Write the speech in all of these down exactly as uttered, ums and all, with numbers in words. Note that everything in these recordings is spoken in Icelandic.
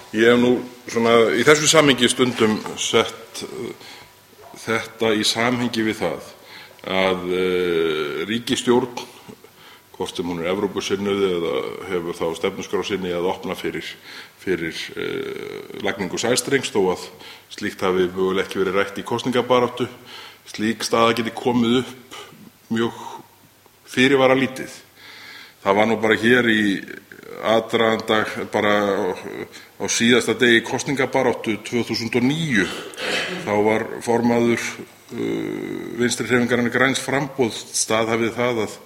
Ég hef nú svona í þessu samhengi stundum sett þetta í samhengi við það að ríkisstjórn, hvort sem hún er Evrópusinnuð eða hefur þá stefnuskrá sinni að opna fyrir, fyrir uh, lagningu sæstrengs, þó að slíkt hafi mögulega ekki verið rætt í kosningabaráttu, slík staða geti komið upp mjög fyrirvara lítið. Það var nú bara hér í aðdraganda, bara á síðasta degi kosningabaráttu tvö þúsund og níu, þá var formaður uh, Vinstri-hreyfingarinnar Græns framboðs staðhæfði það að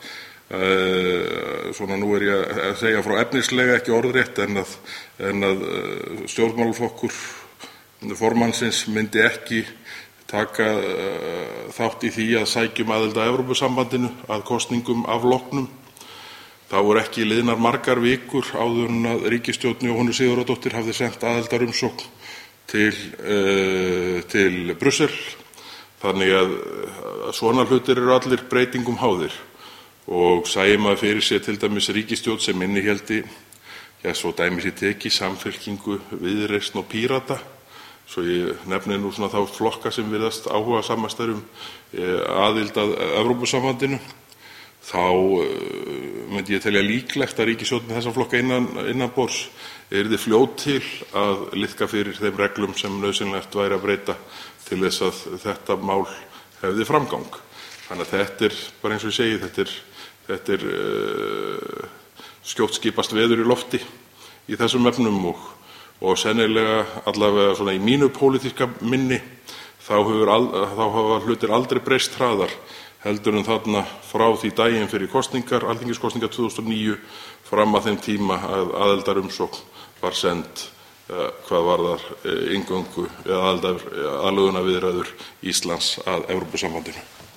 Uh, svona nú er ég að segja frá efnislega, ekki orðrétt, en að, en að uh, stjórnmálaflokkur formannsins myndi ekki taka uh, þátt í því að sækjum aðild að Evrópusambandinu að kosningum afloknum. Það voru ekki liðnar margar vikur áður en að ríkisstjórn Jóhönnu Sigurðardóttur hafði sent aðildarumsókn til, uh, til Brussel. Þannig að, að svona hlutir eru allir breytingum háðir. Og sæi maður fyrir sér til dæmis ríkisstjórn sem innihéldi, já, svo dæmi sér tekið, Samfylkingu, Viðreisn og Pírata, svo ég nefni nú svona þá flokka sem virðast áhuga samastar um aðild að Evrópusambandinu, þá myndi ég telja líklegt að ríkisstjórn með þessa flokka innan, innan borðs yrði fljót til að liðka fyrir þeim reglum sem nauðsynlegt væri að breyta til þess að þetta mál hefði framgang. Þannig að þetta er, bara eins og ég segi, þetta er, þetta er uh, skjótt skipast veður í lofti í þessum efnum og, og sennilega allavega svona í mínu pólitíska minni þá, hefur al, þá hafa hlutir aldrei breyst hraðar heldur en þarna frá því daginn fyrir kosningar, alþingiskosningar tvö þúsund og níu, fram að þeim tíma að aðildarumsókn var send uh, hvað varðar uh, inngöngu eða aðildarviðræður Íslands að Evrópusambandinu.